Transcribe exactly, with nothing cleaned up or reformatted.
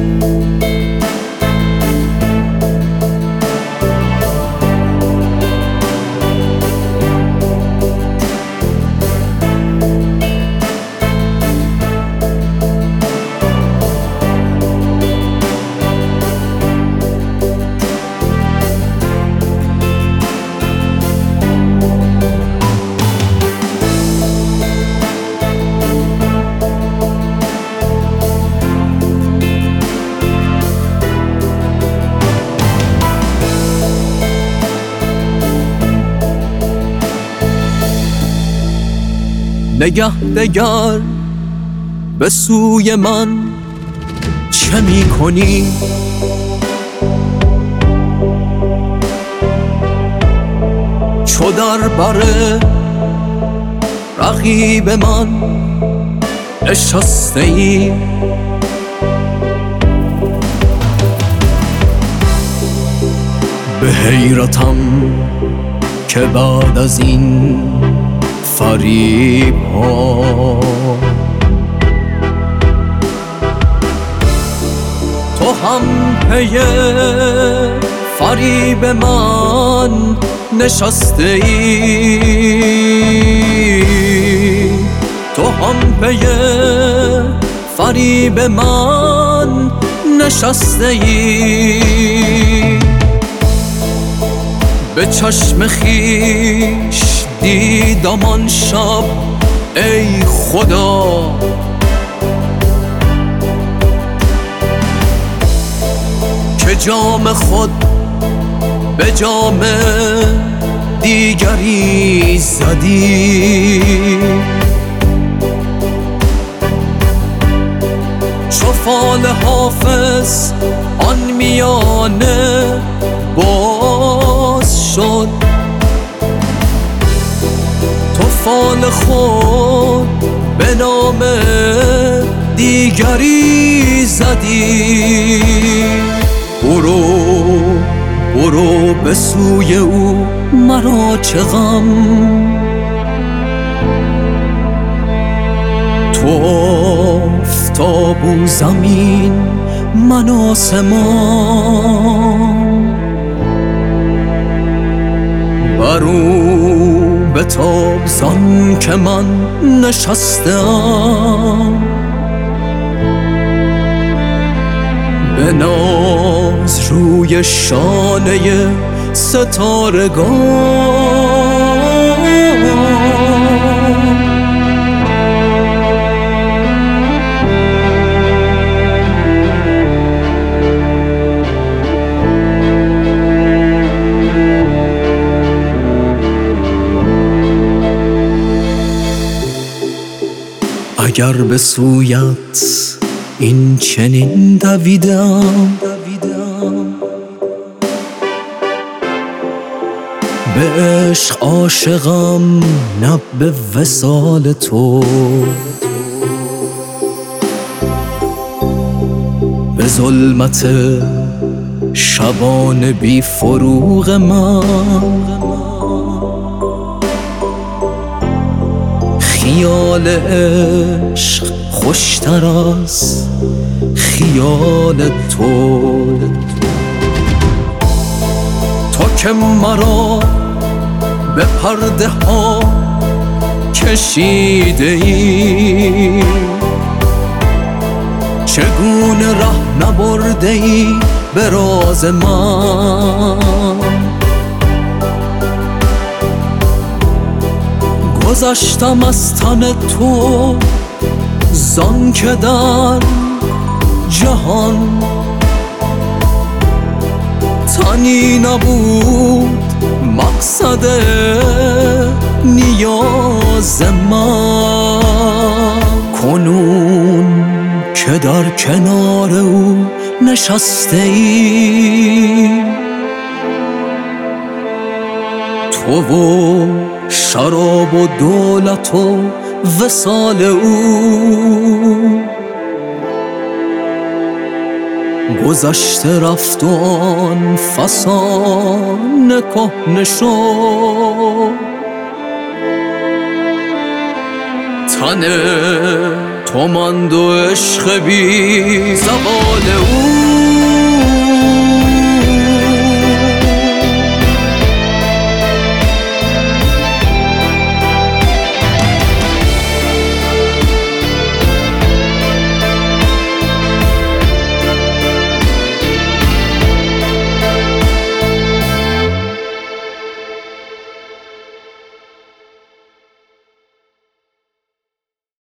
نگه دگر به سوی من چه می کنی؟ چو در بر رقیب من نشسته ای، به حیرتم که بعد از این فریب ها تو هم پی فریب من نشسته ای، تو هم پی فریب من نشسته ای، به چشم خویش دیدم آن شب ای خدا که جام خود به جام دیگری زدی، چو فال حافظ آن میانه باز شد، تو فال خود به نام دیگری زدی. برو برو به سوی او مرا چه غم، تو آفتاب و زمین من آسمان، برو به تاب زن که من نشستم، به ناز روی شانه ستارگان. اگر به سویت این چنین دویدم، به عشق عاشقم نه به وصال تو، به ظلمت شبان بی فروغ من خیال عشق خوشتر از خیال تو، تو که مرا به پرده ها کشیده ای، چگونه ره نبرده ای به راز من، گذشتم از تن تو زان که در جهان تنی نبود مقصد نیاز من، کنون که در کنار او نشسته ای، تو و شراب و دولت و وصال او، گذشته رفت و آن فسانه کهنه شد، تن تو ماند و عشق بی زوال او